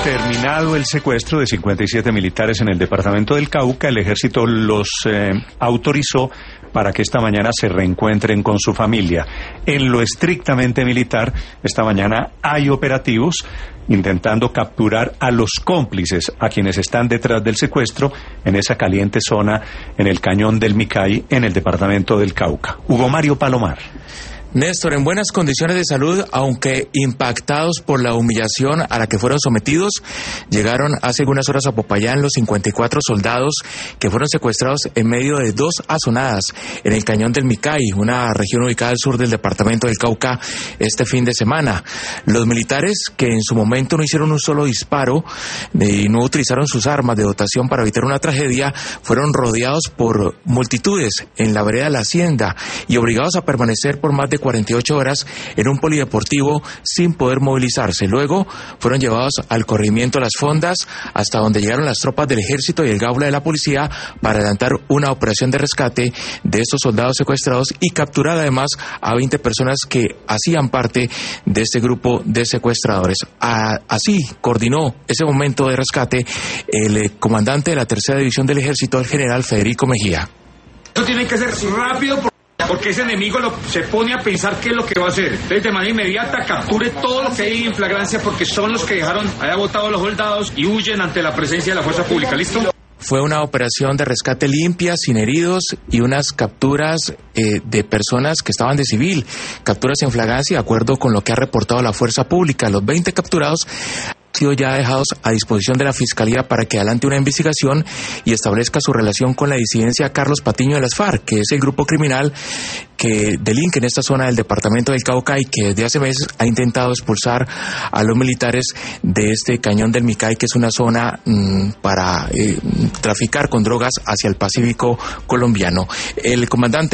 Terminado el secuestro de 57 militares en el departamento del Cauca, el ejército los autorizó para que esta mañana se reencuentren con su familia. En lo estrictamente militar, esta mañana hay operativos intentando capturar a los cómplices, a quienes están detrás del secuestro, en esa caliente zona, en el cañón del Micay, en el departamento del Cauca. Hugo Mario Palomar. Néstor, en buenas condiciones de salud, aunque impactados por la humillación a la que fueron sometidos, llegaron hace algunas horas a Popayán los 54 soldados que fueron secuestrados en medio de 2 azonadas en el cañón del Micay, una región ubicada al sur del departamento del Cauca, este fin de semana. Los militares, que en su momento no hicieron un solo disparo y no utilizaron sus armas de dotación para evitar una tragedia, fueron rodeados por multitudes en la vereda de la Hacienda y obligados a permanecer por más de 48 horas en un polideportivo sin poder movilizarse. Luego fueron llevados al corregimiento Las Fondas, hasta donde llegaron las tropas del ejército y el Gaula de la policía para adelantar una operación de rescate de estos soldados secuestrados y capturar además a 20 personas que hacían parte de este grupo de secuestradores. Así coordinó ese momento de rescate el comandante de la tercera división del ejército, el general Federico Mejía. Esto tiene que ser rápido porque ese enemigo se pone a pensar qué es lo que va a hacer. Entonces, de manera inmediata, capture todo lo que hay en flagrancia, porque son los que dejaron, haya botado a los soldados y huyen ante la presencia de la fuerza pública. ¿Listo? Fue una operación de rescate limpia, sin heridos, y unas capturas de personas que estaban de civil. Capturas en flagrancia, de acuerdo con lo que ha reportado la fuerza pública. Los 20 capturados sido ya dejados a disposición de la Fiscalía para que adelante una investigación y establezca su relación con la disidencia Carlos Patiño de las FARC, que es el grupo criminal que delinque en esta zona del departamento del Cauca y que desde hace meses ha intentado expulsar a los militares de este cañón del Micay, que es una zona para traficar con drogas hacia el Pacífico colombiano. El comandante